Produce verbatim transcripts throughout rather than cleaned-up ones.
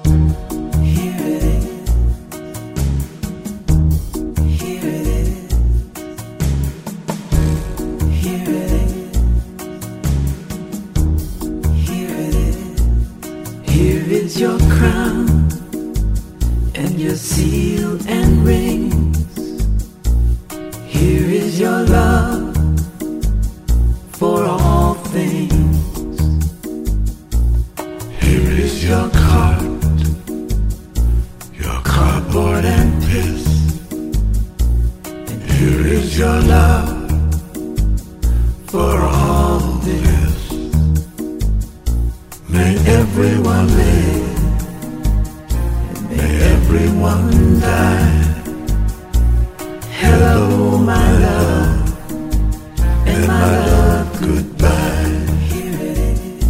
Here it is. Here it is. Here it is. Here it is. Here is your crown and your seal and rings. Here is your love for all things. Here is your cart, your cardboard and piss. Here is your love for all this. May everyone live, and may everyone die. Hello, my love, and my love, goodbye. Here it is.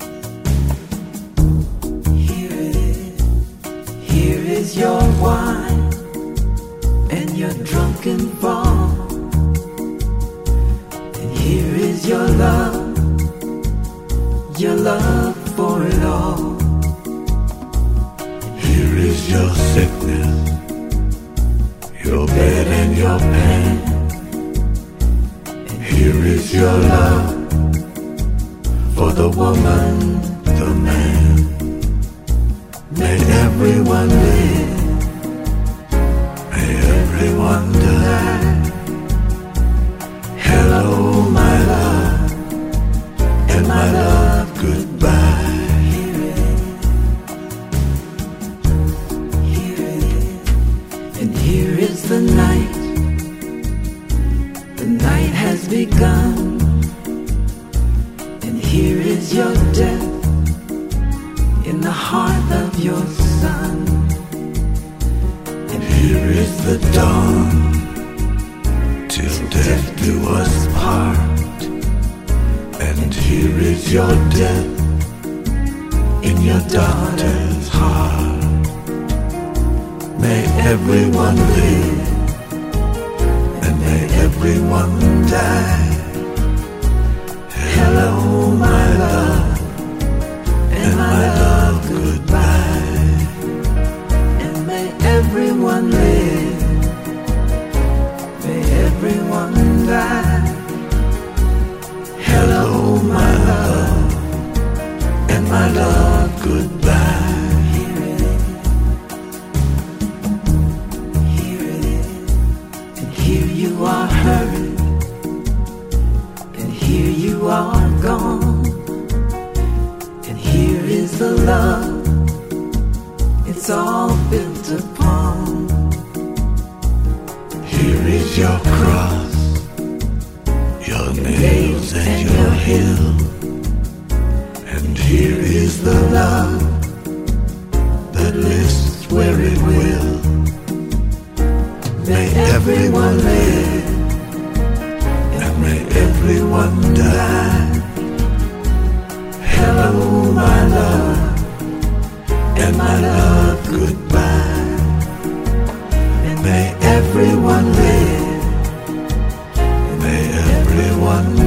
Here it is. Here is your wine and your drunken fall. And here is your love, your love for it all. Here is your sickness, your bed and your pain. Here is your love for the woman, the man. May everyone live, may everyone die. Hello, my love, and my love, goodbye. Here it is. Here it is. And here is the night. The night has begun. And here is your death in the heart of your son. And here is the dawn, till death do us part. And here is your death in your daughter's heart. May everyone live, and may everyone die. Hello, my love, and my love, goodbye. And may everyone live, may everyone die. Hello, my love, and my love, goodbye. Here it is. Here it is. And here you are hurt, and here you are gone. And here is the love it's all built upon. Here is your cross, your nails and your hill. And here is the love that lists where it will. May everyone live, and may everyone die. Hello, my love, and my love, goodbye. And may everyone live, may everyone